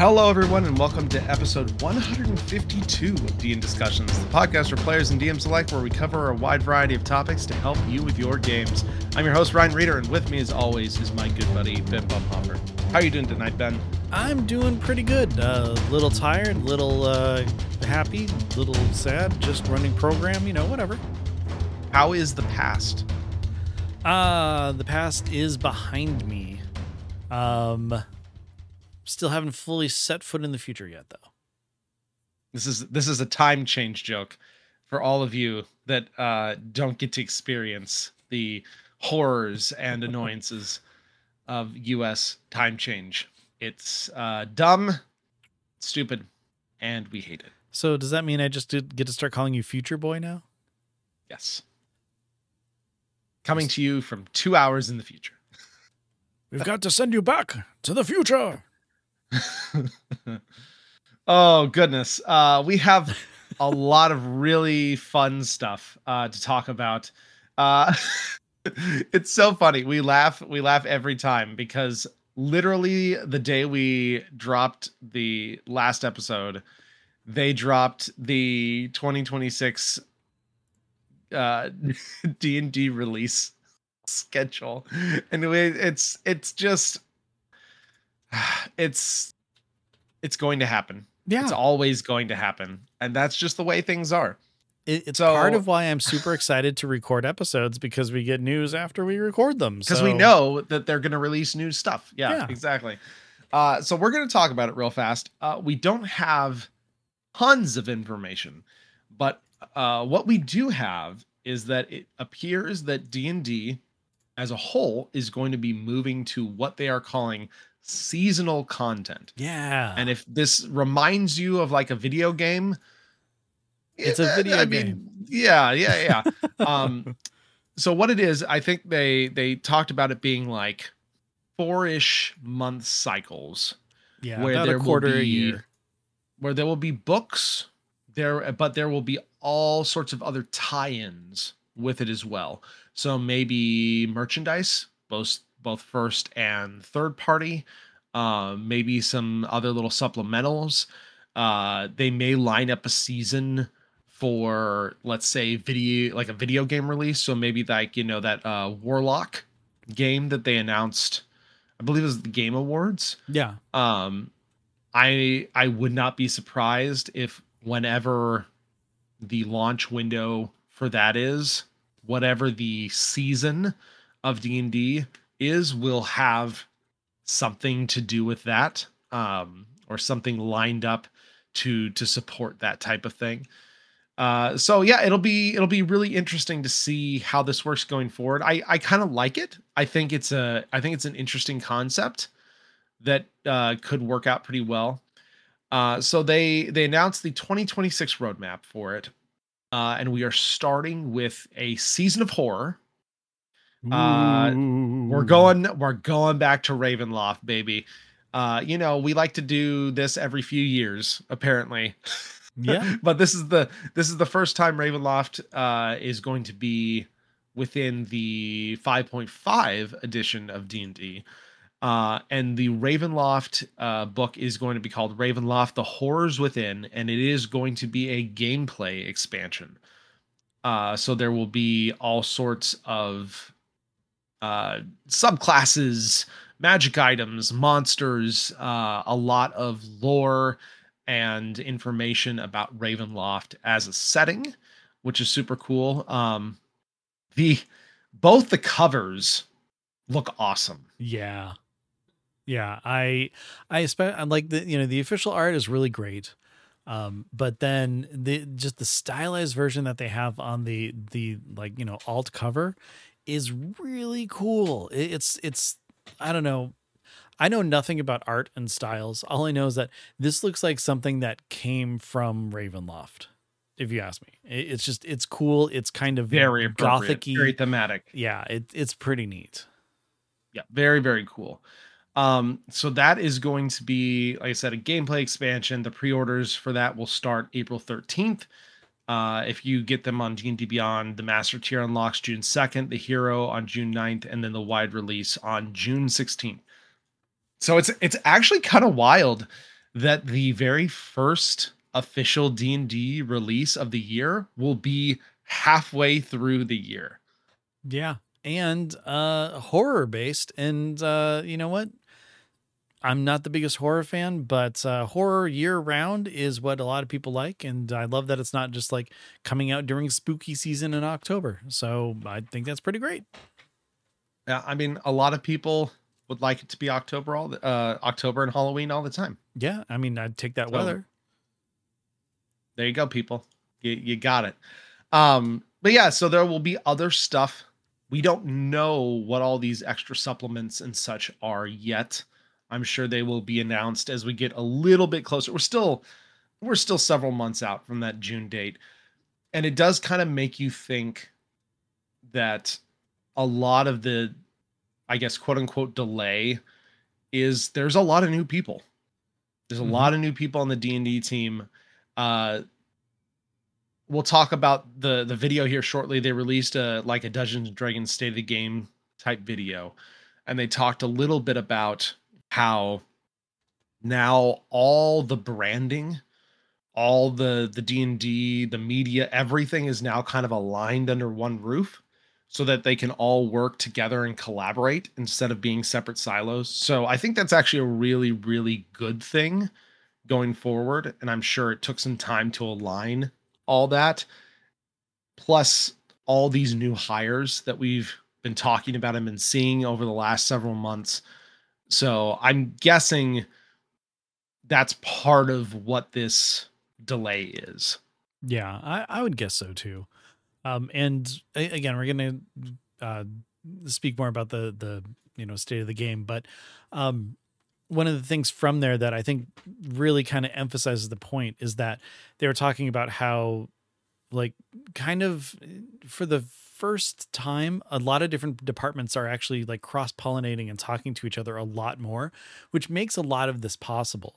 Hello, everyone, and welcome to episode 152 of D&D Discussions, the podcast for players and DMs alike, where we cover a wide variety of topics to help you with your games. I'm your host, Ryan Reeder, and with me, as always, is my good buddy, Ben Bumhopper. How are you doing tonight, Ben? I'm doing pretty good. Little tired, little happy, little sad, just running program, whatever. How is the past? The past is behind me. Still haven't fully set foot in the future yet, though. This is a time change joke for all of you that don't get to experience the horrors and annoyances of U.S. time change. It's dumb, stupid, and we hate it. So does that mean I just get to start calling you Future Boy now? Yes. Coming to you from 2 hours in the future. We've got to send you back to the future. Oh, goodness. We have a lot of really fun stuff to talk about. It's so funny. We laugh every time because literally the day we dropped the last episode, they dropped the 2026 D&D release schedule. And it's just it's going to happen. Yeah. It's always going to happen. And that's just the way things are. It's part of why I'm super excited to record episodes, because we get news after we record them. Because we know that they're going to release new stuff. Yeah, exactly. So we're going to talk about it real fast. We don't have tons of information, but what we do have is that it appears that D&D as a whole is going to be moving to what they are calling seasonal content. Yeah. And if this reminds you of like a video game, it's a video game. Yeah. So what it is, I think they talked about it being like 4-ish month cycles. Yeah, where about a quarter a year. Where there will be books but there will be all sorts of other tie-ins with it as well. So maybe merchandise, both first and third party, maybe some other little supplementals. They may line up a season for, let's say, a video game release. So maybe like, that Warlock game that they announced, I believe it was the Game Awards. Yeah. I would not be surprised if whenever the launch window for that is, whatever the season of D&D is, will have something to do with that, or something lined up to support that type of thing. So yeah, it'll be really interesting to see how this works going forward. I kind of like it. I think it's an interesting concept that could work out pretty well. So they announced the 2026 roadmap for it. And we are starting with a season of horror. We're going back to Ravenloft, baby. We like to do this every few years, apparently. Yeah. But this is the first time Ravenloft is going to be within the 5.5 edition of D&D. And the Ravenloft book is going to be called Ravenloft: The Horrors Within, and it is going to be a gameplay expansion. So there will be all sorts of subclasses, magic items, monsters, a lot of lore and information about Ravenloft as a setting, which is super cool. Both the covers look awesome. Yeah. Yeah, I like the official art is really great, but then the stylized version that they have on the alt cover is really cool. It's I don't know. I know nothing about art and styles. All I know is that this looks like something that came from Ravenloft, if you ask me. It's cool. It's kind of very gothic-y, very thematic. Yeah, it's pretty neat. Yeah, very, very cool. So that is going to be, like I said, a gameplay expansion. The pre-orders for that will start April 13th. If you get them on D&D Beyond, the Master Tier unlocks June 2nd, the Hero on June 9th, and then the wide release on June 16th. So it's actually kind of wild that the very first official D&D release of the year will be halfway through the year. Yeah. And horror based. And you know what? I'm not the biggest horror fan, but horror year round is what a lot of people like. And I love that it's not just like coming out during spooky season in October. So I think that's pretty great. Yeah, I mean, a lot of people would like it to be October and Halloween all the time. Yeah. I mean, I'd take that So weather. there you go, people. You got it. But yeah, so there will be other stuff. We don't know what all these extra supplements and such are yet. I'm sure they will be announced as we get a little bit closer. We're still several months out from that June date. And it does kind of make you think that a lot of the, I guess, quote unquote delay is there's a lot of new people. There's a lot of new people on the D&D team. We'll talk about the video here shortly. They released a Dungeons and Dragons state of the game type video, and they talked a little bit about how now all the branding, all the D&D, the media, everything is now kind of aligned under one roof so that they can all work together and collaborate instead of being separate silos. So I think that's actually a really, really good thing going forward. And I'm sure it took some time to align all that. Plus all these new hires that we've been talking about and been seeing over the last several months. So I'm guessing that's part of what this delay is. Yeah, I would guess so too. And again, we're going to speak more about the state of the game, but one of the things from there that I think really kind of emphasizes the point is that they were talking about how, like, kind of for the first time, a lot of different departments are actually like cross-pollinating and talking to each other a lot more, which makes a lot of this possible.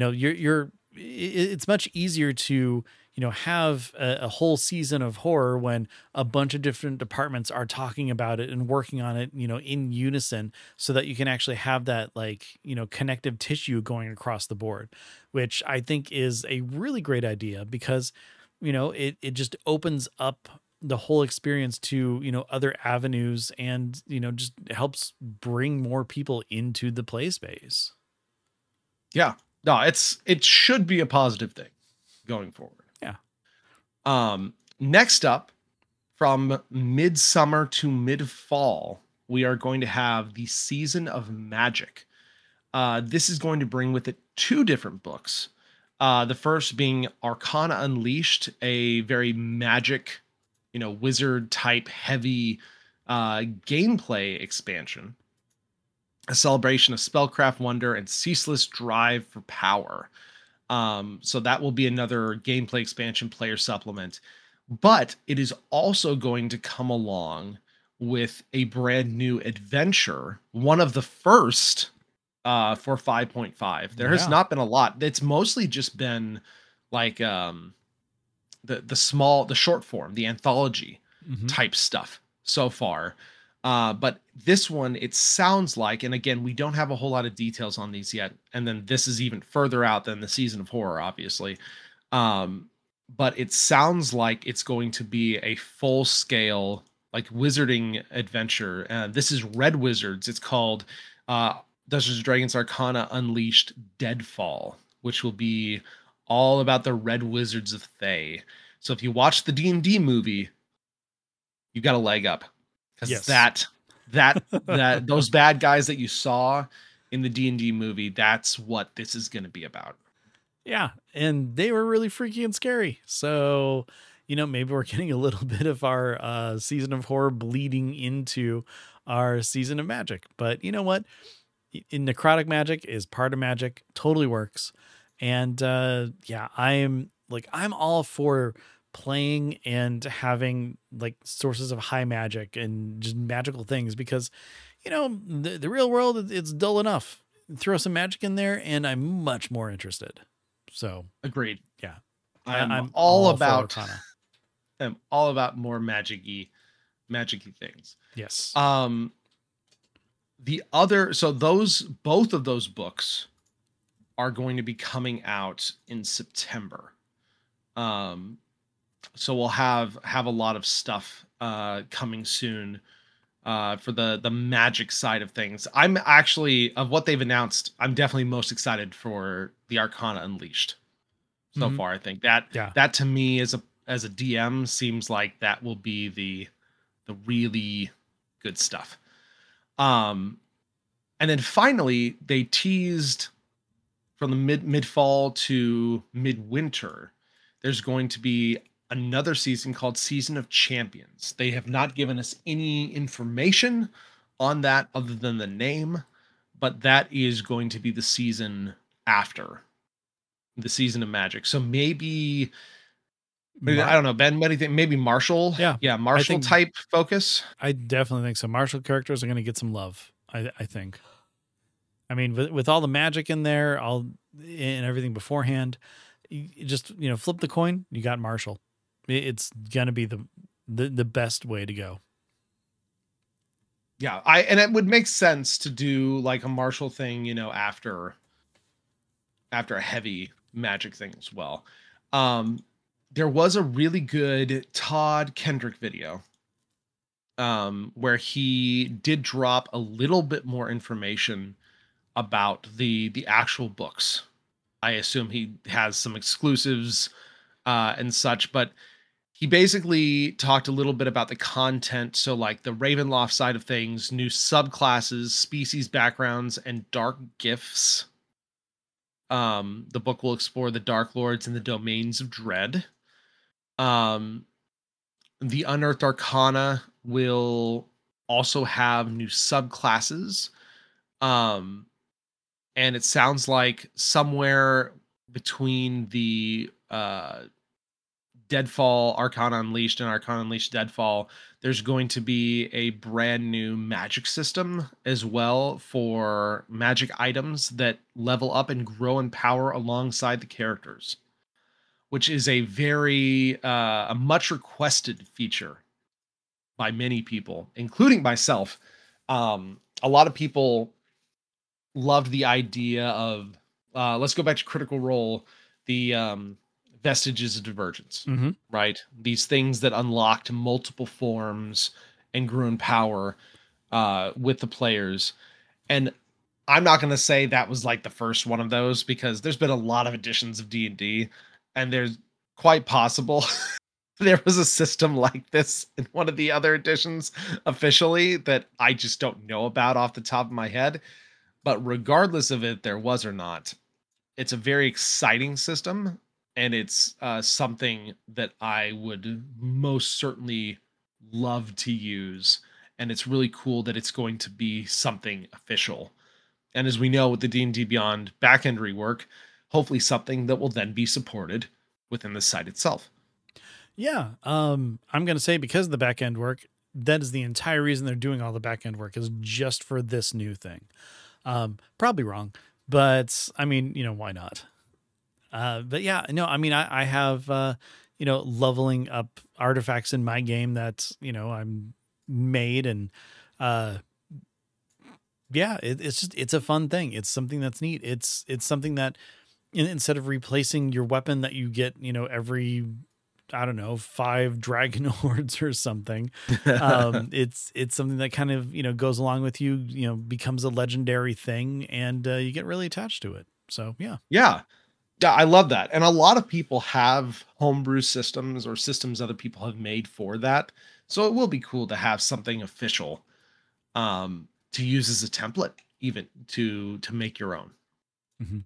It's much easier to have a whole season of horror when a bunch of different departments are talking about it and working on it, in unison, so that you can actually have that connective tissue going across the board, which I think is a really great idea because, it just opens up the whole experience to, other avenues and, just helps bring more people into the play space. Yeah. No, it should be a positive thing going forward. Next up, from midsummer to mid-fall, we are going to have the Season of Magic. This is going to bring with it two different books. The first being Arcana Unleashed, a very magic, wizard type heavy gameplay expansion. A celebration of spellcraft wonder and ceaseless drive for power. So that will be another gameplay expansion player supplement. But it is also going to come along with a brand new adventure, one of the first for 5.5. There has not been a lot. It's mostly just been like the short form, the anthology type stuff so far. But this one, it sounds like, and again, we don't have a whole lot of details on these yet. And then this is even further out than the Season of Horror, obviously. But it sounds like it's going to be a full scale, like wizarding adventure. This is Red Wizards. It's called Dungeons and Dragons Arcana Unleashed Deadfall, which will be all about the Red Wizards of Thay. So if you watch the D&D movie, you got a leg up. Because that those bad guys that you saw in the D&D movie, that's what this is going to be about. Yeah, and they were really freaky and scary. So, maybe we're getting a little bit of our Season of Horror bleeding into our Season of Magic. But you know what? In necrotic magic is part of magic, totally works. And I'm all for playing and having like sources of high magic and just magical things because the real world, it's dull enough. Throw some magic in there and I'm much more interested. So agreed. Yeah, I'm all about I'm all about more magic-y things. Yes. Both of those books are going to be coming out in September. Um, so we'll have a lot of stuff coming soon for the magic side of things. I'm actually, of what they've announced, I'm definitely most excited for the Arcana Unleashed so Mhm. far. I think that Yeah. that to me as a DM seems like that will be the really good stuff. Um, and then finally they teased from the mid fall to midwinter, there's going to be another season called Season of Champions. They have not given us any information on that other than the name, but that is going to be the season after the season of Magic. So maybe I Mar don't know, Ben, what do you think? Maybe Marshall? Yeah. Yeah, I Marshall think type focus. I definitely think so. Martial characters are going to get some love. I think. I mean, with all the magic in there, all and everything beforehand, you just flip the coin. You got Marshall. It's gonna be the best way to go. Yeah, and it would make sense to do like a Marshall thing, after a heavy magic thing as well. Um, there was a really good Todd Kendrick video where he did drop a little bit more information about the actual books. I assume he has some exclusives and such, but he basically talked a little bit about the content. So, like the Ravenloft side of things, new subclasses, species backgrounds, and dark gifts. The book will explore the Dark Lords and the domains of dread. Um, the Unearthed Arcana will also have new subclasses. Um, and it sounds like somewhere between the Deadfall Arcana Unleashed and Arcana Unleashed Deadfall, there's going to be a brand new magic system as well for magic items that level up and grow in power alongside the characters, which is a much requested feature by many people, including myself. A lot of people loved the idea of let's go back to Critical Role, the vestiges of divergence, Mm-hmm. right? These things that unlocked multiple forms and grew in power with the players. And I'm not going to say that was like the first one of those, because there's been a lot of editions of D&D, and there's quite possible there was a system like this in one of the other editions officially that I just don't know about off the top of my head. But regardless of it, there was or not, it's a very exciting system, and it's something that I would most certainly love to use. And it's really cool that it's going to be something official. And as we know with the D&D Beyond backend rework, hopefully something that will then be supported within the site itself. Yeah. I'm gonna say, because of the back end work, that is the entire reason they're doing all the back end work, is just for this new thing. Probably wrong, but I mean, why not? But yeah, no, I mean, I have, leveling up artifacts in my game that, I'm made, and, uh, yeah, it's a fun thing. It's something that's neat. It's something that, instead of replacing your weapon that you get, every, I don't know, 5 dragon hordes or something. It's something that kind of, goes along with you, becomes a legendary thing, and you get really attached to it. So, yeah. Yeah. Yeah, I love that. And a lot of people have homebrew systems or systems other people have made for that. So it will be cool to have something official to use as a template, even to make your own. Mhm.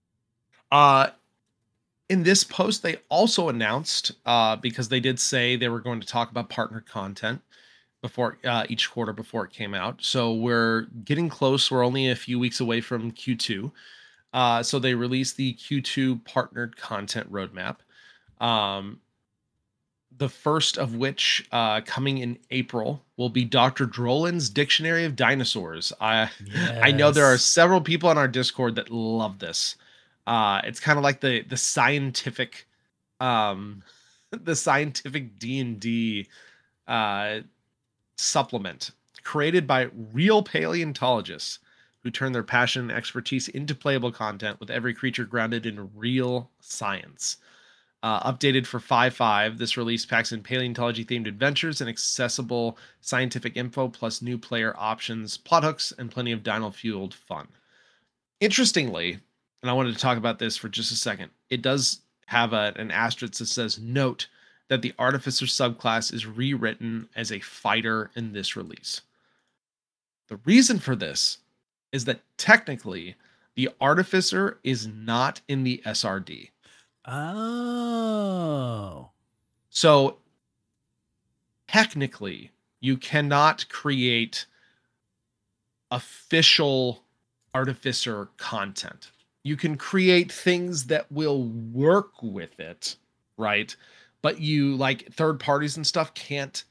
Uh in this post, they also announced, because they did say they were going to talk about partner content before each quarter before it came out. So we're getting close. We're only a few weeks away from Q2. So they released the Q2 partnered content roadmap. Um, the first of which, coming in April, will be Dr. Drolin's Dictionary of Dinosaurs. I know there are Yes. several people on our Discord that love this. It's kind of like the scientific, um, the scientific D&D uh, supplement created by real paleontologists who turn their passion and expertise into playable content with every creature grounded in real science. Updated for 5.5, this release packs in paleontology themed adventures and accessible scientific info, plus new player options, plot hooks, and plenty of dino fueled fun. Interestingly, and I wanted to talk about this for just a second, it does have an asterisk that says, note that the Artificer subclass is rewritten as a fighter in this release. The reason for this is that technically the Artificer is not in the SRD. Oh. So technically, you cannot create official Artificer content. You can create things that will work with it, right? But you, like, third parties and stuff can't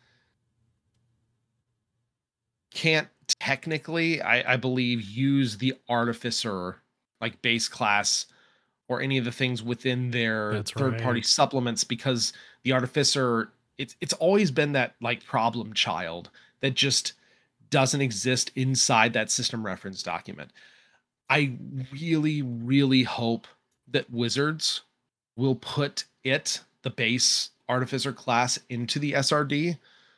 technically, I believe, use the Artificer like base class or any of the things within their That's third party right. supplements, because the Artificer, it's always been that like problem child that just doesn't exist inside that system reference document. I really, really hope that Wizards will put the base Artificer class, into the SRD,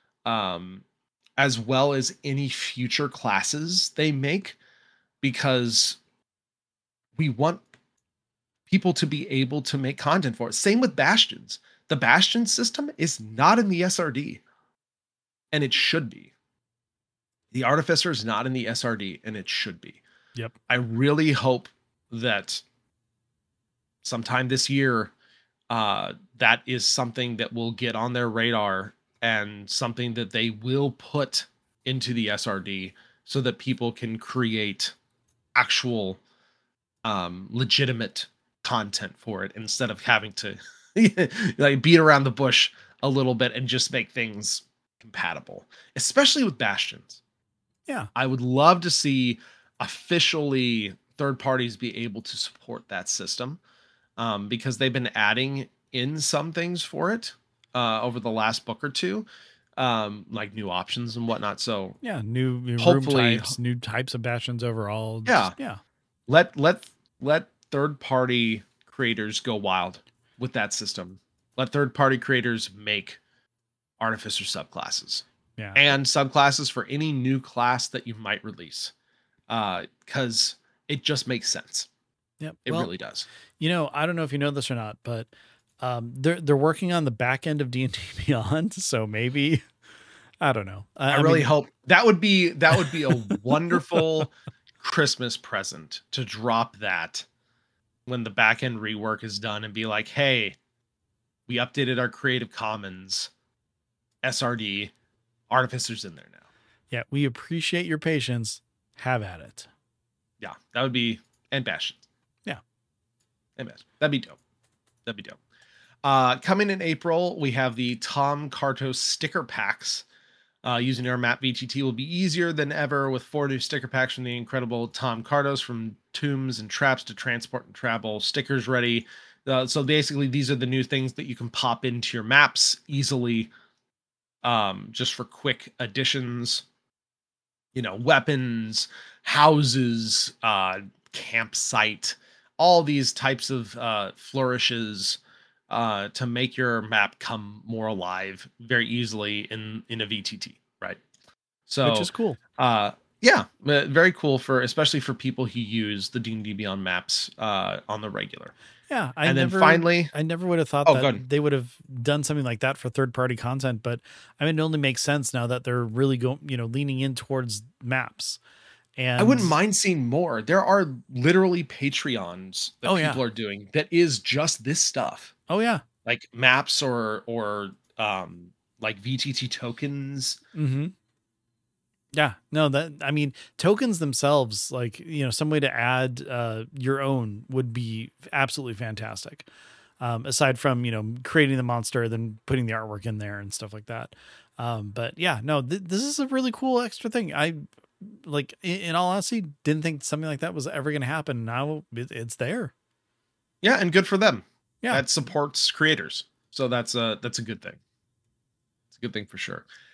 as well as any future classes they make, because we want people to be able to make content for it. Same with Bastions. The Bastion system is not in the SRD, and it should be. The Artificer is not in the SRD, and it should be. Yep. I really hope that sometime this year, that is something that will get on their radar and something that they will put into the SRD so that people can create actual legitimate content for it, instead of having to like beat around the bush a little bit and just make things compatible, especially with Bastions. Yeah. I would love to see officially third parties be able to support that system, because they've been adding in some things for it over the last book or two, like new options and whatnot. So Yeah. New room hopefully, types, new types of Bastions overall. yeah, Just, yeah. let third party creators go wild with that system. Let third party creators make Artificer subclasses. Yeah. And subclasses for any new class that you might release, because it just makes sense. Yep. It really does. I don't know if you know this or not, but they're working on the back end of D&D Beyond, so maybe, I don't know. I really hope that would be a wonderful Christmas present to drop that when the back end rework is done and be like, hey, we updated our Creative Commons SRD, Artificers in there now. Yeah, we appreciate your patience. Have at it. Yeah, that would be, and Bastion. Yeah. And Bastion. That'd be dope. Coming in April, we have the Tom Kartos sticker packs. Using our map VTT will be easier than ever with 4 new sticker packs from the incredible Tom Kartos, from tombs and traps to transport and travel. Stickers ready. So basically, these are the new things that you can pop into your maps easily, just for quick additions. Weapons, houses, campsite, all these types of flourishes to make your map come more alive very easily in a VTT, right? So, which is cool. Yeah, very cool, especially for people who use the D&D Beyond maps on the regular. Yeah, I never would have thought that they would have done something like that for third-party content, but I mean, it only makes sense now that they're really leaning in towards maps. And I wouldn't mind seeing more. There are literally Patreons that people are doing that is just this stuff. Oh yeah, like maps or like VTT tokens. Mm-hmm. Yeah, no, tokens themselves, like, some way to add your own would be absolutely fantastic. Aside from, creating the monster, then putting the artwork in there and stuff like that. But yeah, no, this is a really cool extra thing. I, like, in all honesty, didn't think something like that was ever going to happen. Now it's there. Yeah. And good for them. Yeah. That supports creators. So that's a good thing. It's a good thing for sure.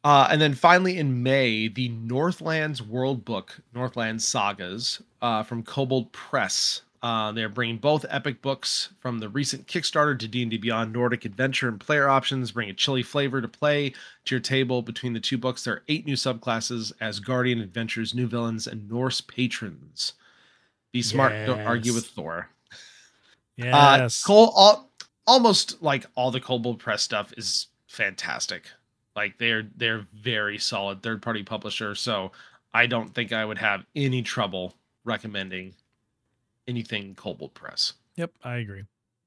And then finally in May, the Northlands World Book, Northlands Sagas, from Kobold Press. They're bringing both epic books from the recent Kickstarter to D&D Beyond Nordic Adventure and player options, bring a chilly flavor to play to your table. Between the two books, there are 8 new subclasses: Asgardian adventures, new villains, and Norse patrons. Be smart, don't argue with Yes. Thor. Yes. Almost like all the Kobold Press stuff is fantastic. Like they're very solid third-party publisher, so I don't think I would have any trouble recommending anything Kobold Press. Yep, I agree.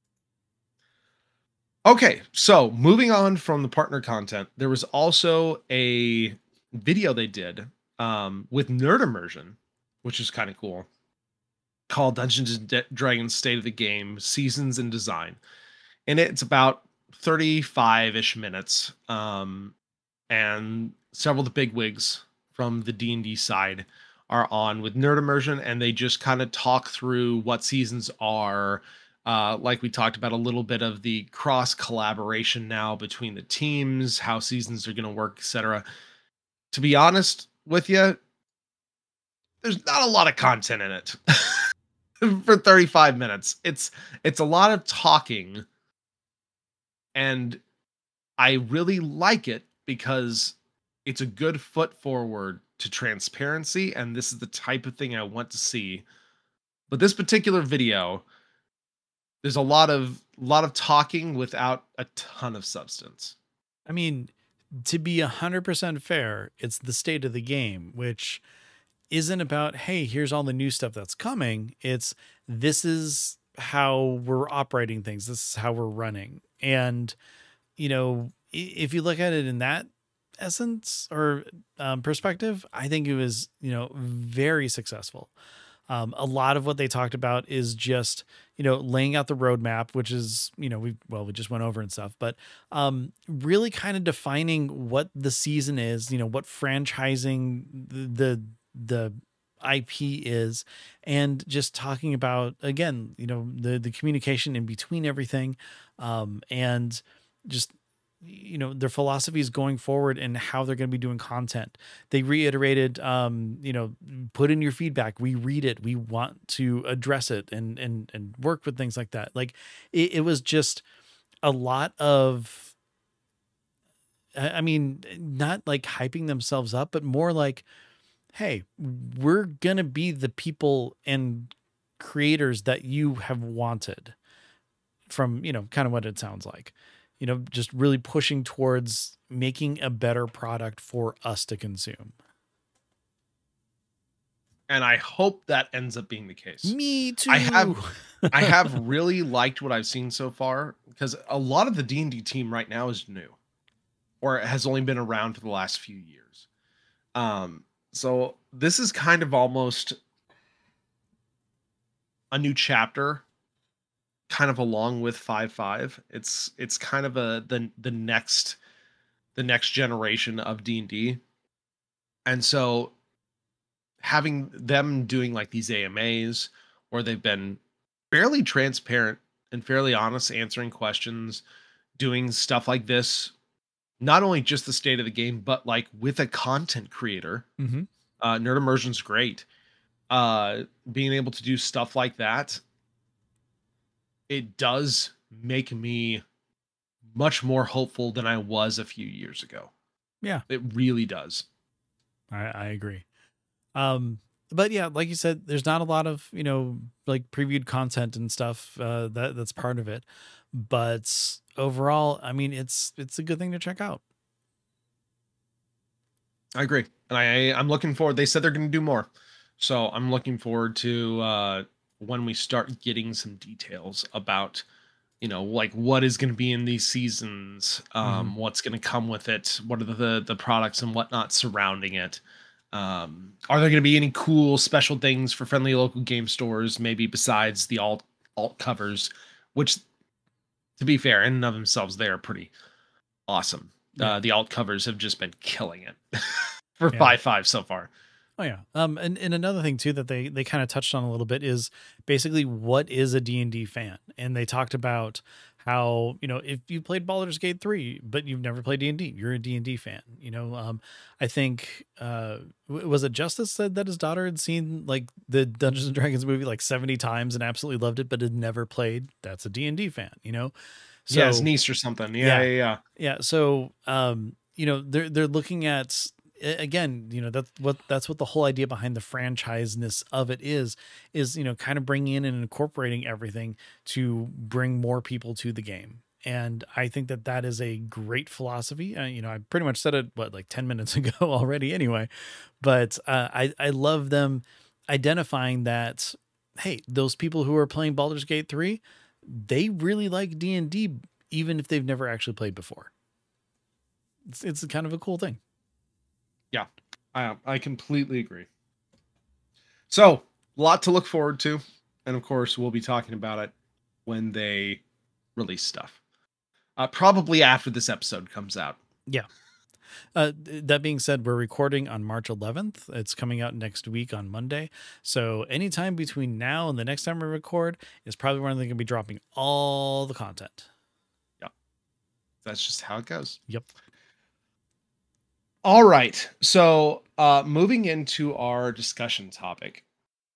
Okay, so moving on from the partner content, there was also a video they did with Nerd Immersion, which is kind of cool, called Dungeons and Dragons State of the Game Seasons and Design. And it's about 35-ish minutes. And several of the bigwigs from the D&D side are on with Nerd Immersion, and they just kind of talk through what seasons are. Like we talked about, a little bit of the cross collaboration now between the teams, how seasons are going to work, etc. To be honest with you, there's not a lot of content in it for 35 minutes. It's a lot of talking, and I really like it because it's a good foot forward to transparency, and this is the type of thing I want to see. But this particular video, there's a lot of talking without a ton of substance. I mean, to be 100% fair, it's the state of the game, which isn't about, hey, here's all the new stuff that's coming. It's, this is how we're operating things. This is how we're running. And, you know, if you look at it in that essence or perspective, I think it was, you know, very successful. A lot of what they talked about is just, you know, laying out the roadmap, which is, you know, we just went over and stuff, but really kind of defining what the season is, you know, what franchising the IP is, and just talking about, again, you know, the communication in between everything, and just, you know, their philosophies going forward and how they're going to be doing content. They reiterated, you know, put in your feedback. We read it. We want to address it and work with things like that. Like it was just a lot of, I mean, not like hyping themselves up, but more like, hey, we're going to be the people and creators that you have wanted, from, you know, kind of what it sounds like. You know, just really pushing towards making a better product for us to consume. And I hope that ends up being the case. Me too. I have really liked what I've seen so far, because a lot of the D&D team right now is new, or it has only been around for the last few years. So this is kind of almost a new chapter, kind of along with 5.5. It's kind of the next generation of D&D. And so having them doing like these AMAs, where they've been fairly transparent and fairly honest, answering questions, doing stuff like this, not only just the state of the game, but like with a content creator. Mm-hmm. Nerd Immersion's great. Being able to do stuff like that, it does make me much more hopeful than I was a few years ago. Yeah, it really does. I agree. But yeah, like you said, there's not a lot of, you know, like previewed content and stuff that's part of it. But overall, I mean, it's a good thing to check out. I agree. And I'm looking forward. They said they're going to do more. So I'm looking forward to when we start getting some details about, you know, like what is going to be in these seasons, what's going to come with it, what are the products and whatnot surrounding it. Are there going to be any cool special things for friendly local game stores, maybe besides the alt covers, which, to be fair, in and of themselves, they are pretty awesome. Yeah. The alt covers have just been killing it for 5.5 so far. Oh yeah. And another thing too that they kind of touched on a little bit is basically what is a D&D fan. And they talked about how, if you played Baldur's Gate 3 but you've never played D&D, you're a D&D fan. I think was it Justice said that his daughter had seen like the Dungeons and Dragons movie like 70 times and absolutely loved it but had never played. That's a D&D fan. Yeah, his So niece or something. Yeah, yeah, yeah, yeah. yeah. So, they're looking at again, that's what the whole idea behind the franchiseness of it is, kind of bringing in and incorporating everything to bring more people to the game. And I think that that is a great philosophy. I pretty much said it, like 10 minutes ago already anyway, but I love them identifying that, hey, those people who are playing Baldur's Gate 3, they really like D&D, even if they've never actually played before. It's kind of a cool thing. Yeah, I completely agree. So, a lot to look forward to. And of course, we'll be talking about it when they release stuff. Probably after this episode comes out. Yeah. That being said, we're recording on March 11th. It's coming out next week on Monday. So anytime between now and the next time we record is probably when they're going to be dropping all the content. Yeah. That's just how it goes. Yep. All right. So moving into our discussion topic.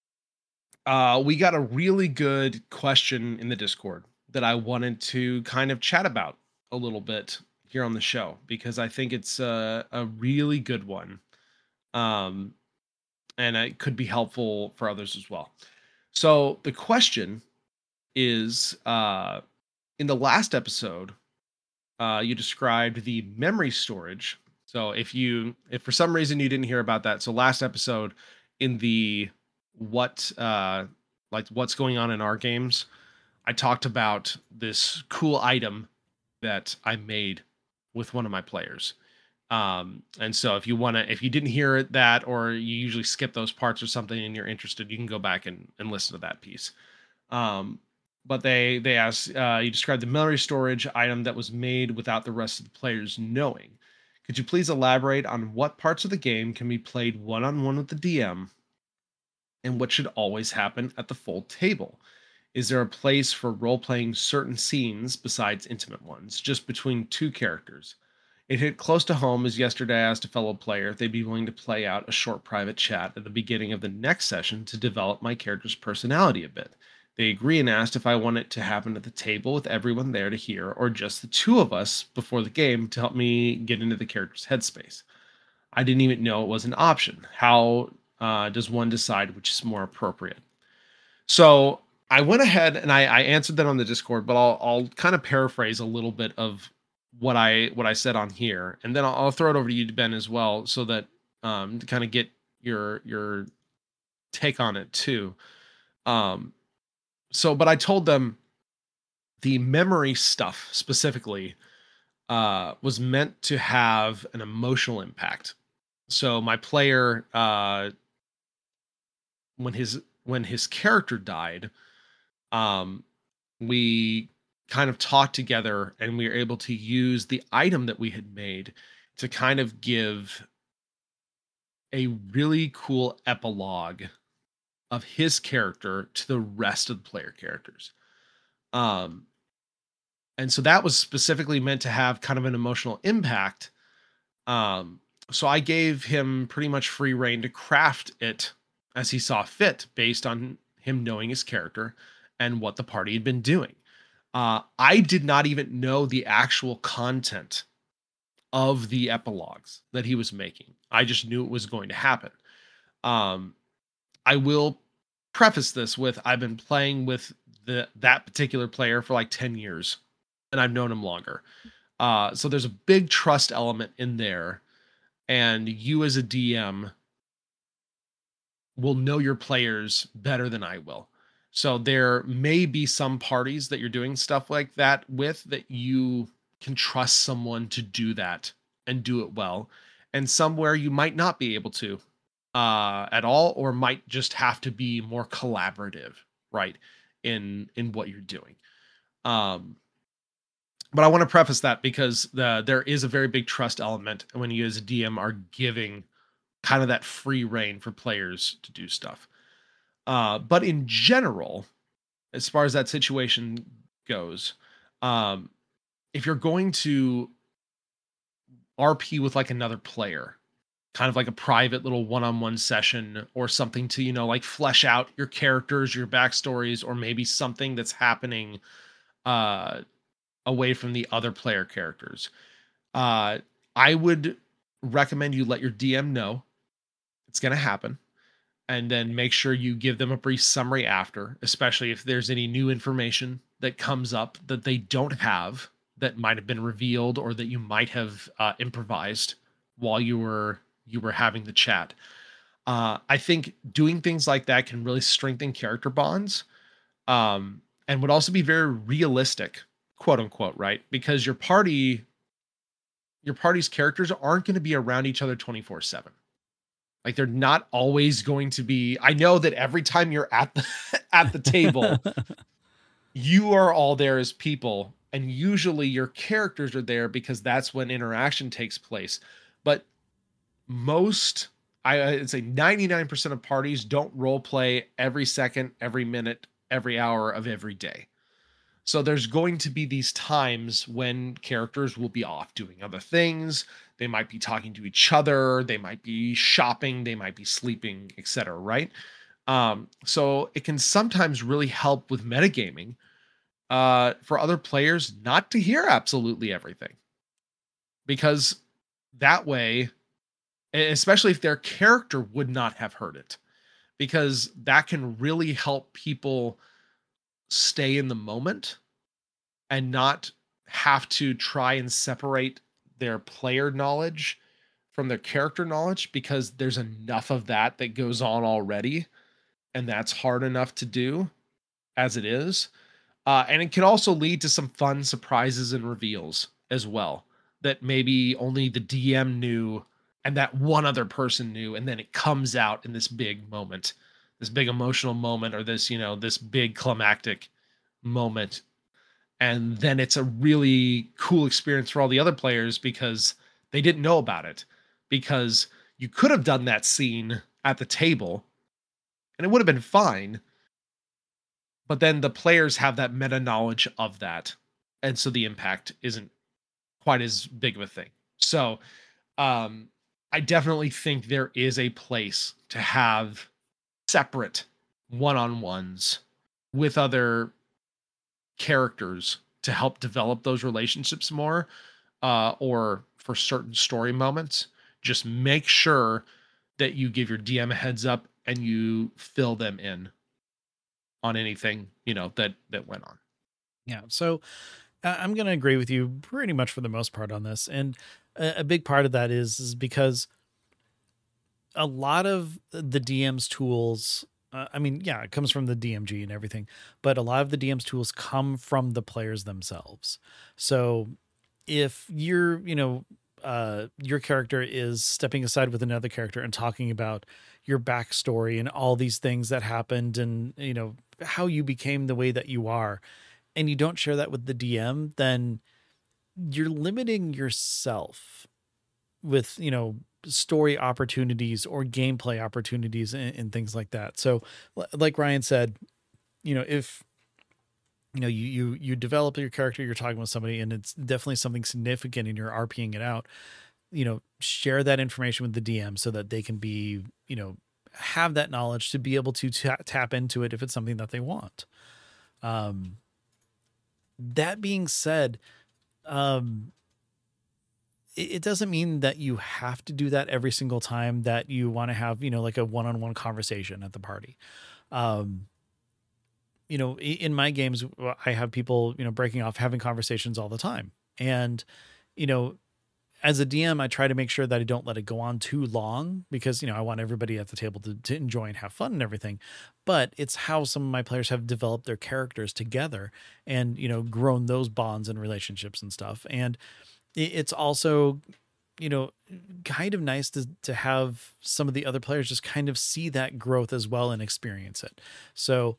We got a really good question in the Discord that I wanted to kind of chat about a little bit here on the show because I think it's a really good one. And it could be helpful for others as well. So the question is in the last episode, you described the memory storage. So if for some reason you didn't hear about that, so last episode in the what's going on in our games, I talked about this cool item that I made with one of my players. And so if you didn't hear that, or you usually skip those parts or something and you're interested, you can go back and listen to that piece. But they asked, you described the memory storage item that was made without the rest of the players knowing. Could you please elaborate on what parts of the game can be played one-on-one with the DM and what should always happen at the full table? Is there a place for role-playing certain scenes besides intimate ones, just between two characters? It hit close to home as yesterday I asked a fellow player if they'd be willing to play out a short private chat at the beginning of the next session to develop my character's personality a bit. They agreed and asked if I want it to happen at the table with everyone there to hear, or just the two of us before the game to help me get into the character's headspace. I didn't even know it was an option. How does one decide which is more appropriate? So I went ahead and I answered that on the Discord, but I'll kind of paraphrase a little bit of what I said on here, and then I'll throw it over to you, Ben, as well, so that to kind of get your take on it too. But I told them the memory stuff specifically was meant to have an emotional impact. So my player, when his character died, we kind of talked together and we were able to use the item that we had made to kind of give a really cool epilogue of his character to the rest of the player characters. And so that was specifically meant to have kind of an emotional impact. So I gave him pretty much free reign to craft it as he saw fit based on him knowing his character and what the party had been doing. I did not even know the actual content of the epilogues that he was making. I just knew it was going to happen. I will preface this with I've been playing with that particular player for like 10 years and I've known him longer. So there's a big trust element in there, and you as a DM will know your players better than I will. So there may be some parties that you're doing stuff like that with that you can trust someone to do that and do it well, and somewhere you might not be able to at all, or might just have to be more collaborative, right, in what you're doing. But I want to preface that because there is a very big trust element when you as a DM are giving kind of that free reign for players to do stuff. But in general, as far as that situation goes, Um, if you're going to RP with like another player, kind of like a private little one-on-one session or something to, like flesh out your characters, your backstories, or maybe something that's happening uh away from the other player characters. Uh I would recommend you let your DM know it's going to happen, and then make sure you give them a brief summary after, especially if there's any new information that comes up that they don't have, that might have been revealed or that you might have improvised while you were having the chat. I think doing things like that can really strengthen character bonds, and would also be very realistic, quote unquote, right? Because your party's characters aren't going to be around each other 24/7. Like they're not always going to be. I know that every time you're at the at the table, you are all there as people, and usually your characters are there because that's when interaction takes place. But most, I'd say 99% of parties don't role play every second, every minute, every hour of every day. So there's going to be these times when characters will be off doing other things. They might be talking to each other, they might be shopping, they might be sleeping, etc. Right? So it can sometimes really help with metagaming for other players not to hear absolutely everything, because that way, especially if their character would not have heard it, because that can really help people stay in the moment and not have to try and separate their player knowledge from their character knowledge, because there's enough of that that goes on already, and that's hard enough to do as it is. And it can also lead to some fun surprises and reveals as well, that maybe only the DM knew and that one other person knew, and then it comes out in this big moment, this big emotional moment, or this, this big climactic moment. And then it's a really cool experience for all the other players because they didn't know about it. Because you could have done that scene at the table and it would have been fine, but then the players have that meta knowledge of that. And so the impact isn't quite as big of a thing. So um, I definitely think there is a place to have separate one-on-ones with other characters to help develop those relationships more, or for certain story moments. Just make sure that you give your DM a heads up and you fill them in on anything that went on. Yeah. So I'm going to agree with you pretty much for the most part on this. And a big part of that is because a lot of the DM's tools, I mean, yeah, it comes from the DMG and everything, but a lot of the DM's tools come from the players themselves. So if your character is stepping aside with another character and talking about your backstory and all these things that happened and, how you became the way that you are, and you don't share that with the DM, then you're limiting yourself with, story opportunities or gameplay opportunities and things like that. So like Ryan said, if you develop your character, you're talking with somebody and it's definitely something significant and you're RPing it out, share that information with the DM so that they can be, have that knowledge to be able to tap into it if it's something that they want. That being said, it doesn't mean that you have to do that every single time that you want to have, like a one-on-one conversation at the party. In my games, I have people, breaking off, having conversations all the time. And, as a DM, I try to make sure that I don't let it go on too long because, I want everybody at the table to enjoy and have fun and everything. But it's how some of my players have developed their characters together and, grown those bonds and relationships and stuff. And it's also, kind of nice to have some of the other players just kind of see that growth as well and experience it. So,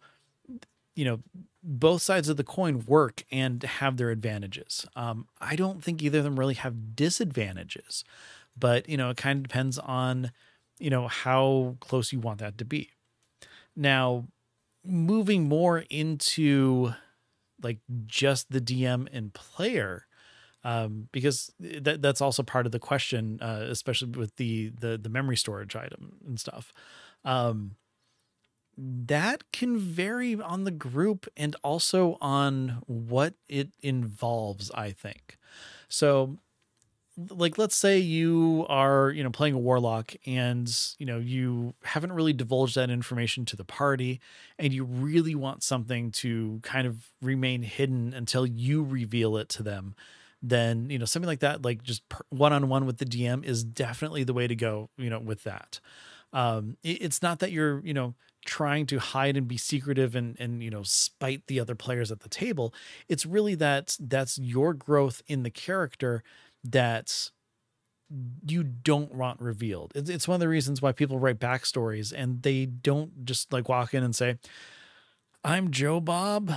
both sides of the coin work and have their advantages. I don't think either of them really have disadvantages, but, it kind of depends on, how close you want that to be. Now, moving more into like just the DM and player, because that's also part of the question, especially with the memory storage item and stuff. Um, that can vary on the group and also on what it involves, I think. So, like, let's say you are, playing a warlock, and you haven't really divulged that information to the party, and you really want something to kind of remain hidden until you reveal it to them. Then something like that, like just one-on-one with the DM, is definitely the way to go, with that. It's not that you're trying to hide and be secretive and spite the other players at the table. It's really that that's your growth in the character that you don't want revealed. It's one of the reasons why people write backstories, and they don't just like walk in and say, "I'm Joe Bob.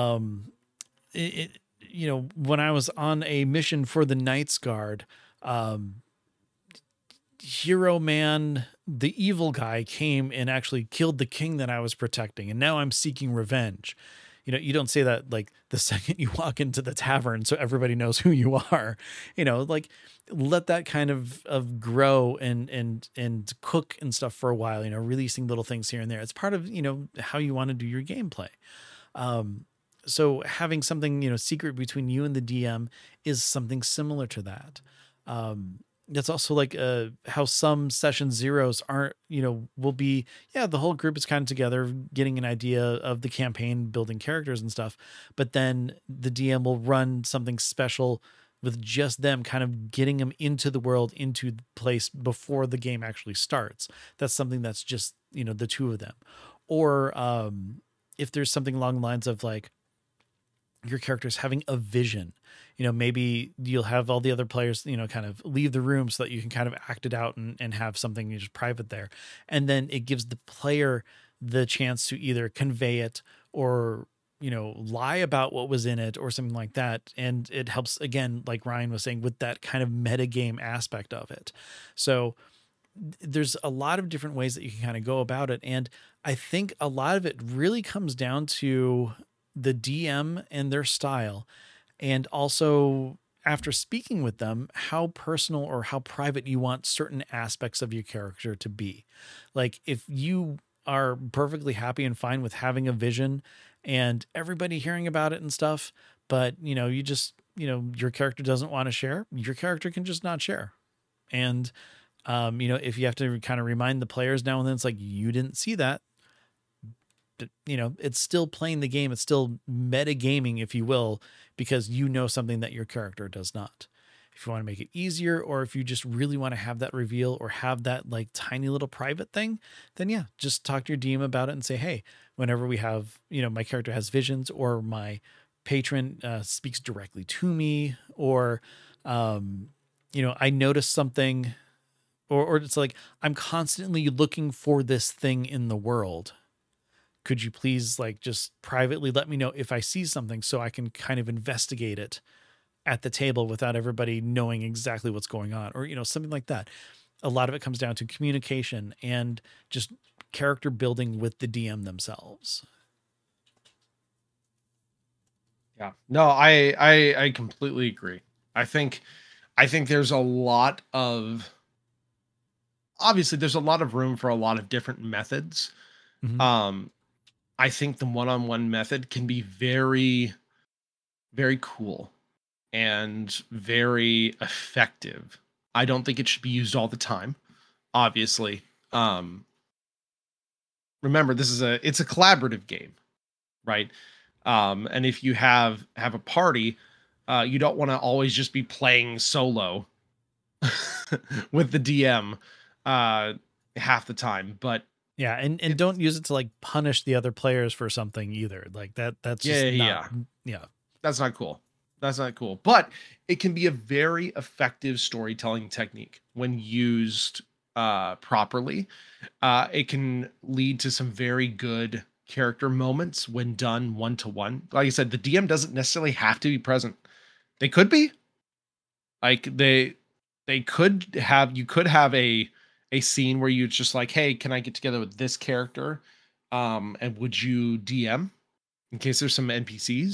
When I was on a mission for the Knights Guard, Hero Man, the evil guy, came and actually killed the king that I was protecting, and now I'm seeking revenge." You don't say that like the second you walk into the tavern, so everybody knows who you are. Like, let that kind of grow and cook and stuff for a while. Releasing little things here and there. It's part of how you want to do your gameplay. So having something secret between you and the DM is something similar to that. That's also like how some session zeros aren't, will be, yeah, the whole group is kind of together getting an idea of the campaign, building characters and stuff. But then the DM will run something special with just them, kind of getting them into the world, into the place before the game actually starts. That's something that's just, the two of them. Or if there's something along the lines of like your character's having a vision, maybe you'll have all the other players, kind of leave the room so that you can kind of act it out and have something just private there. And then it gives the player the chance to either convey it or, lie about what was in it or something like that. And it helps, again, like Ryan was saying, with that kind of metagame aspect of it. So there's a lot of different ways that you can kind of go about it. And I think a lot of it really comes down to the DM and their style. And also, after speaking with them, how personal or how private you want certain aspects of your character to be. Like, if you are perfectly happy and fine with having a vision and everybody hearing about it and stuff, but, you just, your character doesn't want to share, your character can just not share. And, if you have to kind of remind the players now and then, it's like, you didn't see that. It's still playing the game. It's still metagaming, if you will, because something that your character does not. If you want to make it easier, or if you just really want to have that reveal or have that like tiny little private thing, then yeah, just talk to your DM about it and say, hey, whenever we have, my character has visions, or my patron speaks directly to me, or, I noticed something, or it's like, I'm constantly looking for this thing in the world. Could you please like just privately let me know if I see something so I can kind of investigate it at the table without everybody knowing exactly what's going on, or, something like that. A lot of it comes down to communication and just character building with the DM themselves. Yeah, no, I completely agree. I think there's a lot of, obviously there's a lot of room for a lot of different methods. Mm-hmm. I think the one-on-one method can be very, very cool and very effective. I don't think it should be used all the time, obviously. Remember, it's a collaborative game, right? And if you have a party, you don't want to always just be playing solo with the DM half the time. But yeah, and don't use it to like punish the other players for something either. Like that's just yeah. That's not cool. That's not cool. But it can be a very effective storytelling technique when used properly. It can lead to some very good character moments when done one-to-one. Like I said, the DM doesn't necessarily have to be present. They could be. Like they could have, you could have a scene where you're just like, hey, can I get together with this character? And would you DM in case there's some NPCs?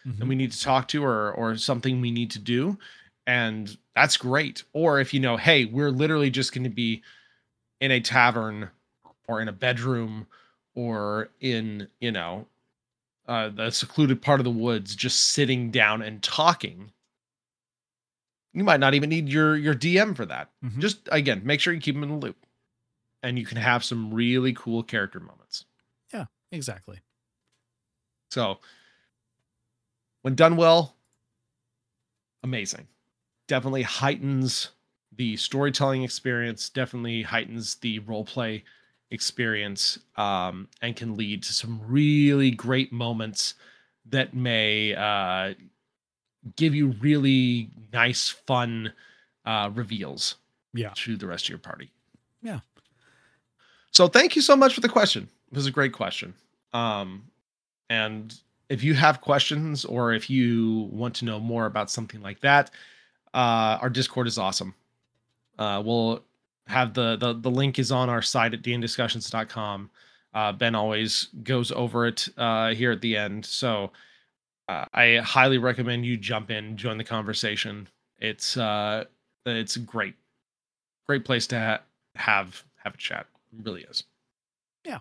that Mhm. we need to talk to, or something we need to do, and that's great. Or if you know, hey, we're literally just going to be in a tavern or in a bedroom or in, the secluded part of the woods, just sitting down and talking, you might not even need your DM for that. Mhm. Just again, make sure you keep them in the loop, and you can have some really cool character moments. Yeah, exactly. So when done well, amazing. Definitely heightens the storytelling experience, definitely heightens the role play experience, and can lead to some really great moments that may give you really nice, fun reveals Yeah. to the rest of your party. Yeah. So thank you so much for the question. It was a great question. And if you have questions or if you want to know more about something like that, our Discord is awesome. We'll have the link is on our site at dndiscussions.com. Ben always goes over it here at the end. So I highly recommend you jump in, join the conversation. It's a great place to have a chat. It really is. Yeah.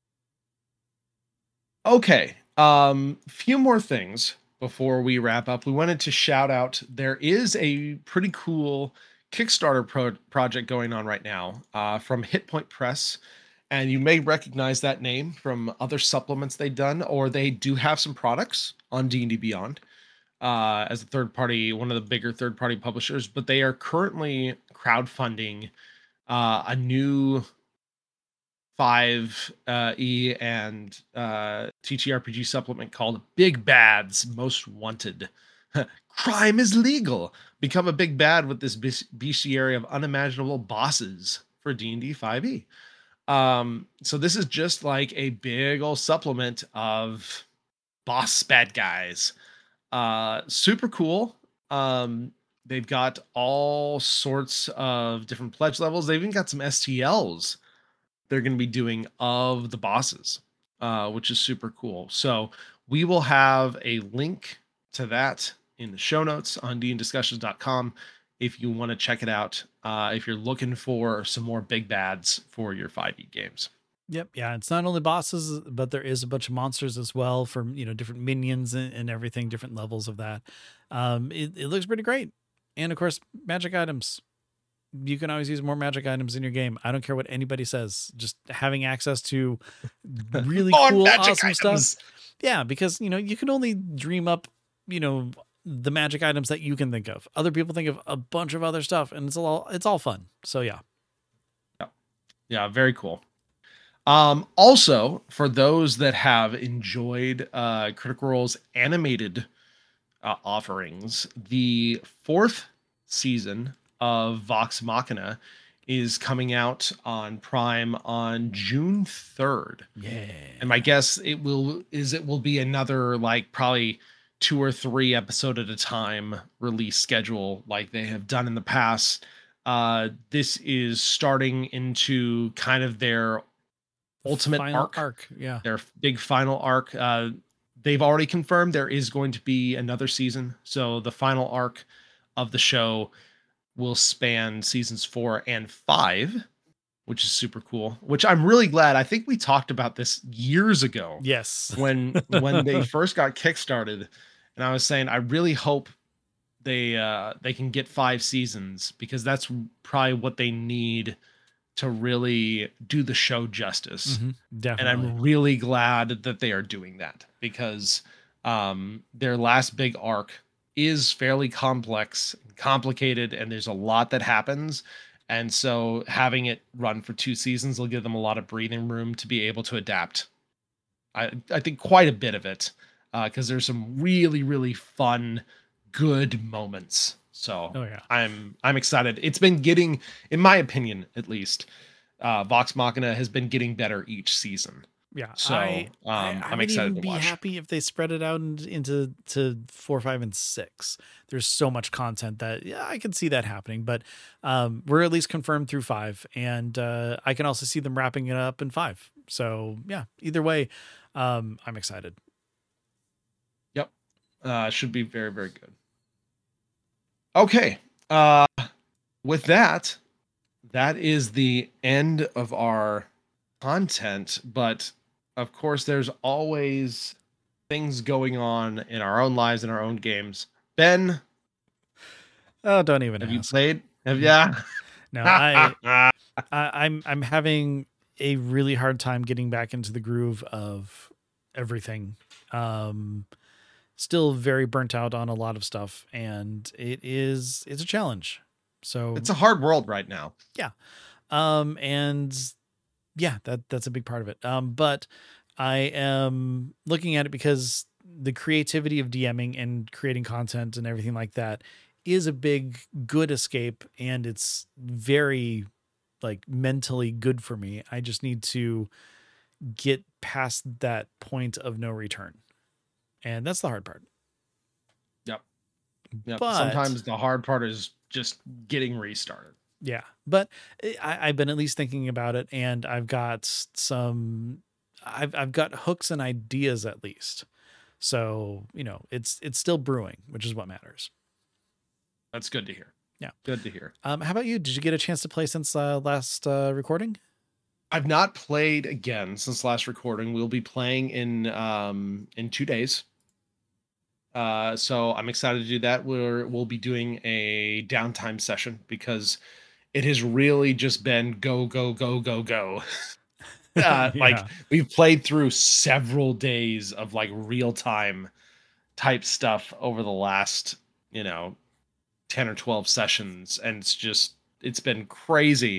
Okay. Few more things before we wrap up. We wanted to shout out there is a pretty cool Kickstarter project going on right now from Hit Point Press. And you may recognize that name from other supplements they've done, or they do have some products on D&D Beyond as a third party, one of the bigger third party publishers. But they are currently crowdfunding a new 5e and TTRPG supplement called Big Bad's Most Wanted. Crime is legal. Become a big bad with this bestiary of unimaginable bosses for D&D 5e. So this is just like a big old supplement of boss bad guys. Super cool. They've got all sorts of different pledge levels. They've even got some STLs they're going to be doing of the bosses, which is super cool. So we will have a link to that in the show notes on dndiscussions.com if you want to check it out. If you're looking for some more big bads for your 5e games. Yep. Yeah. It's not only bosses, but there is a bunch of monsters as well from, different minions and everything, different levels of that. It looks pretty great. And of course, magic items. You can always use more magic items in your game. I don't care what anybody says. Just having access to really More cool, magic awesome items. stuff. Yeah, because you can only dream up, the magic items that you can think of. Other people think of a bunch of other stuff, and it's all fun. So yeah. Yeah, very cool. Also, for those that have enjoyed Critical Role's animated offerings, the fourth season of Vox Machina is coming out on Prime on June 3rd. Yeah. And my guess it will be another like probably 2 or 3 episode at a time release schedule like they have done in the past. This is starting into kind of their ultimate Final arc, Yeah. their big final arc. They've already confirmed there is going to be another season. So the final arc of the show will span seasons 4 and 5, which is super cool, which I'm really glad. I think we talked about this years ago Yes. when they first got kickstarted, and I was saying I really hope they can get 5 seasons because that's probably what they need to really do the show justice. Definitely. And I'm really glad that they are doing that because their last big arc is fairly complex, complicated, and there's a lot that happens. And so having it run for 2 seasons will give them a lot of breathing room to be able to adapt. I think quite a bit of it because there's some really, really fun, good moments. So yeah. I'm excited. It's been getting, in my opinion, at least, Vox Machina has been getting better each season. Yeah. So I I'm would excited even to watch. be happy if they spread it out into 4, 5, and 6. There's so much content that I can see that happening, but we're at least confirmed through 5, and I can also see them wrapping it up in 5. So yeah, either way, I'm excited. Yep. Should be very, very good. Okay. Uh, with that, that is the end of our content. But of course, there's always things going on in our own lives and our own games. Ben, Oh, don't even have you ask. played? Yeah. No, I'm having a really hard time getting back into the groove of everything. Still very burnt out on a lot of stuff, and it's a challenge. So It's a hard world right now. yeah, and yeah, that's a big part of it. But I am looking at it because the creativity of DMing and creating content and everything like that is a big good escape, and it's very like mentally good for me. I just need to get past that point of no return. And that's the hard part. Yep. Yep. But Sometimes the hard part is just getting restarted. yeah, but I've been at least thinking about it, and I've got I've got hooks and ideas at least. So, it's still brewing, which is what matters. That's good to hear. Yeah. Good to hear. How about you? Did you get a chance to play since last recording? I've not played again since last recording. We'll be playing in 2 days. So I'm excited to do that. We'll be doing a downtime session because it has really just been go, go, go, go, go. Like Yeah. we've played through several days of like real time type stuff over the last, 10 or 12 sessions, and it's been crazy.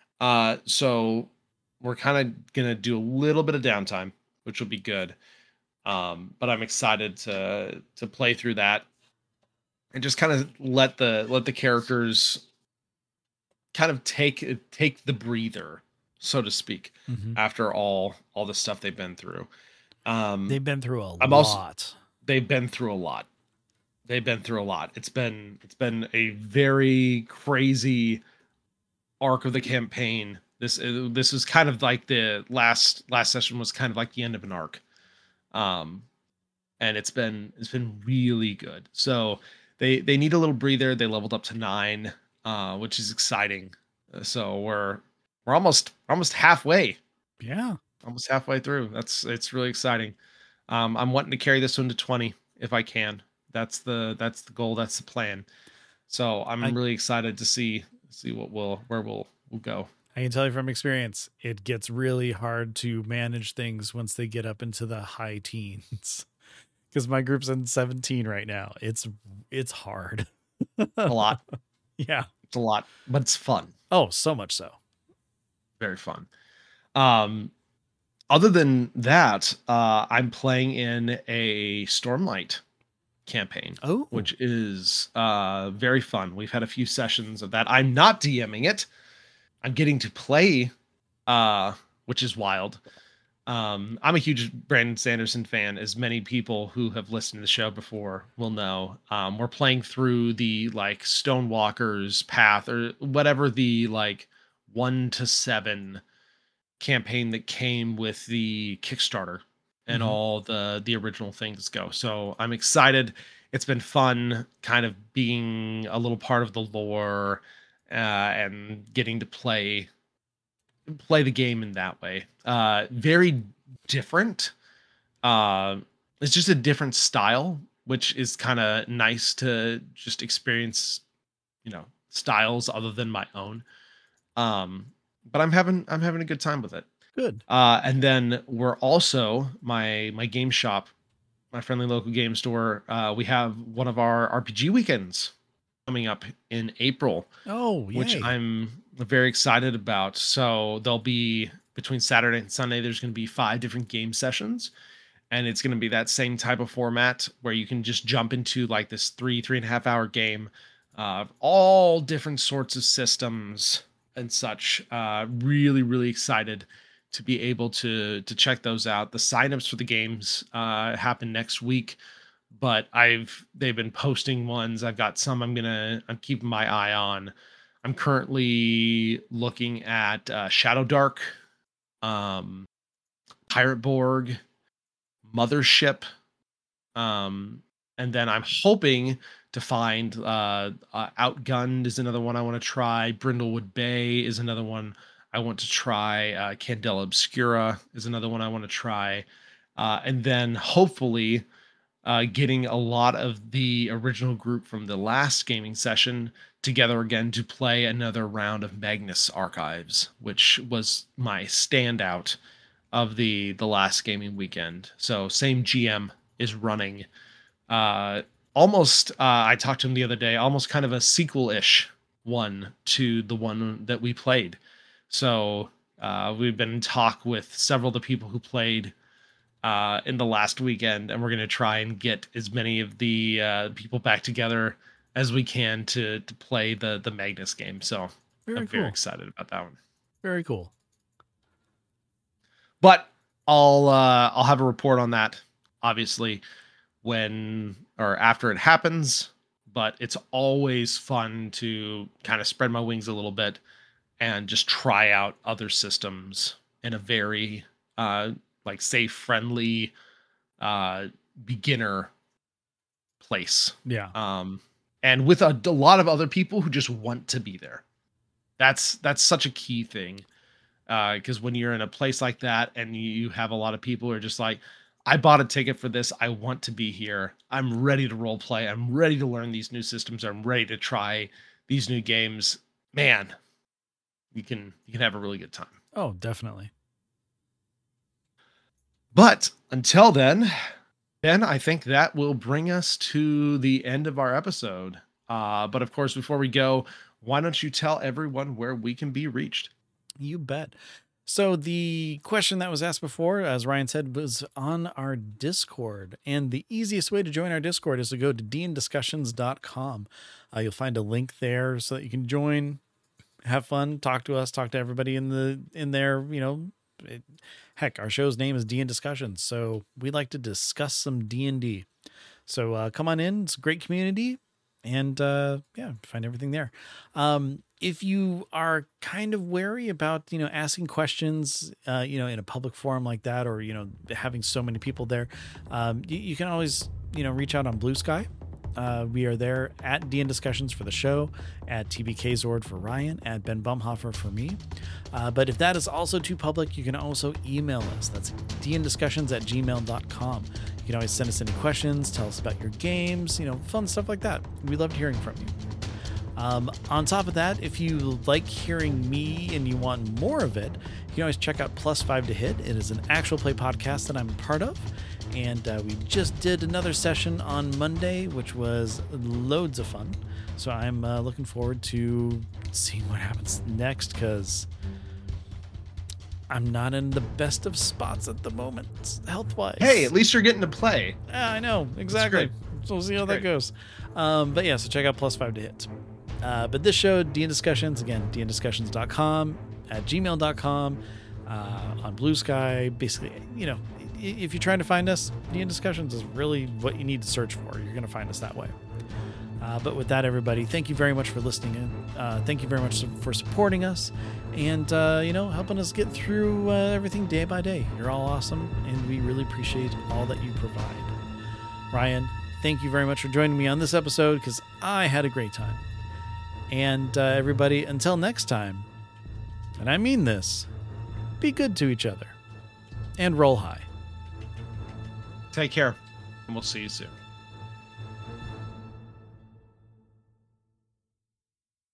So we're kind of gonna do a little bit of downtime, which will be good. But I'm excited to play through that and just kind of let the characters kind of take the breather, so to speak, Mhm. after all the stuff they've been through. Um, They've been through a I'm also lot. they've been through a lot. They've been through a lot. It's been a very crazy arc of the campaign. This is kind of like the last session was kind of like the end of an arc. Um, and it's been really good. So they need a little breather. They leveled up to 9, which is exciting. So we're almost halfway, Yeah. almost halfway through. It's really exciting. I'm wanting to carry this one to 20 if I can. That's the goal. That's the plan. So I'm I really excited to see where we'll go. I can tell you from experience, it gets really hard to manage things once they get up into the high teens. Because my group's in 17 right now. It's hard. A lot. Yeah. It's a lot, but it's fun. Oh, so much so. Very fun. Um, Other than that, I'm playing in a Stormlight campaign, Oh, which is very fun. We've had a few sessions of that. I'm not DMing it. I'm getting to play, which is wild. I'm a huge Brandon Sanderson fan, as many people who have listened to the show before will know. We're playing through the like Stonewalker's Path or whatever the like 1 to 7 campaign that came with the Kickstarter and mhm. all the original things go. So I'm excited. It's been fun kind of being a little part of the lore and getting to play the game in that way. Very different. Uh, it's just a different style, which is kind of nice to just experience, styles other than my own. Um, but I'm having a good time with it. Good. And then we're also my game shop, my friendly local game store. We have one of our RPG weekends coming up in April, Oh, which yay. I'm very excited about. So there'll be between Saturday and Sunday, there's going to be 5 different game sessions. And it's going to be that same type of format where you can just jump into like this 3.5 hour game, all different sorts of systems and such. Really, really excited to be able to check those out. The signups for the games happen next week, but they've been posting ones. I've got some I'm keeping my eye on. I'm currently looking at Shadow Dark, um, Pirate Borg, Mothership, um, And then I'm hoping to find Outgunned is another one I want to try. Brindlewood Bay is another one I want to try. Candela Obscura is another one I want to try. And then hopefully getting a lot of the original group from the last gaming session together again to play another round of Magnus Archives, which was my standout of the last gaming weekend. So same GM is running. Almost I talked to him the other day, almost kind of a sequel-ish one to the one that we played. So we've been in talk with several of the people who played in the last weekend, and we're going to try and get as many of the people back together as we can to play the Magnus game. So I'm very excited about that one. Very cool. But I'll have a report on that, obviously, when or after it happens. But it's always fun to kind of spread my wings a little bit and just try out other systems in a very like safe, friendly, beginner place. Yeah. And with a lot of other people who just want to be there. That's such a key thing. Because when you're in a place like that and you have a lot of people who are just like, I bought a ticket for this. I want to be here. I'm ready to role play. I'm ready to learn these new systems. I'm ready to try these new games. Man, you can have a really good time. Oh, definitely. But until then, Ben, I think that will bring us to the end of our episode. But of course, before we go, why don't you tell everyone where we can be reached? You bet. So the question that was asked before, as Ryan said, was on our Discord. And the easiest way to join our Discord is to go to dndiscussions.com. You'll find a link there so that you can join, have fun, talk to us, talk to everybody in there. You know, heck, our show's name is D&D Discussions. So we like to discuss some D&D. So come on in. It's a great community. And yeah, find everything there. If you are kind of wary about, asking questions, in a public forum like that, or, having so many people there, you can always, reach out on Blue Sky. We are there at DN Discussions for the show, at TBK Zord for Ryan, at Ben Bumhofer for me. But if that is also too public, you can also email us. That's dndiscussions@gmail.com. You can always send us any questions, tell us about your games, fun stuff like that. We love hearing from you. On top of that, if you like hearing me and you want more of it, you can always check out Plus 5 to Hit. It is an actual play podcast that I'm a part of. And we just did another session on Monday, which was loads of fun. So I'm looking forward to seeing what happens next, because I'm not in the best of spots at the moment, health-wise. Hey, at least you're getting to play. Yeah, I know. Exactly. So we'll see how that goes. But yeah, so check out Plus 5 to Hit. But this show, DN Discussions, again, dndiscussions.com, at gmail.com, on Blue Sky. Basically, if you're trying to find us, DN Discussions is really what you need to search for. You're going to find us that way. But with that, everybody, thank you very much for listening in. Thank you very much for supporting us and, helping us get through everything day by day. You're all awesome, and we really appreciate all that you provide. Ryan, thank you very much for joining me on this episode, because I had a great time. And everybody, until next time, and I mean this, be good to each other and roll high. Take care, and we'll see you soon.